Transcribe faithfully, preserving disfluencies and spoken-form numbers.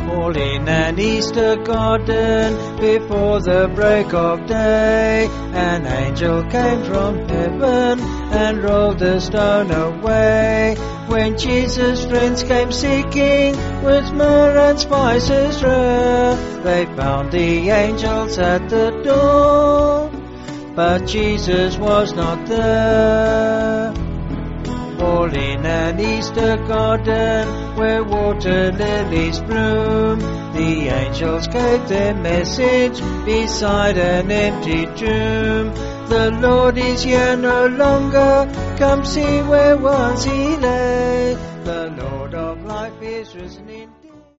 All in an Easter garden, before the break of day, an angel came from heaven and rolled the stone away. When Jesus' friends came seeking with myrrh and spices rare, they found the angels at the door, but Jesus was not there. All in an Easter garden where water lilies bloom, the angels gave their message beside an empty tomb. The Lord is here no longer, come see where once he lay. The Lord of life is risen in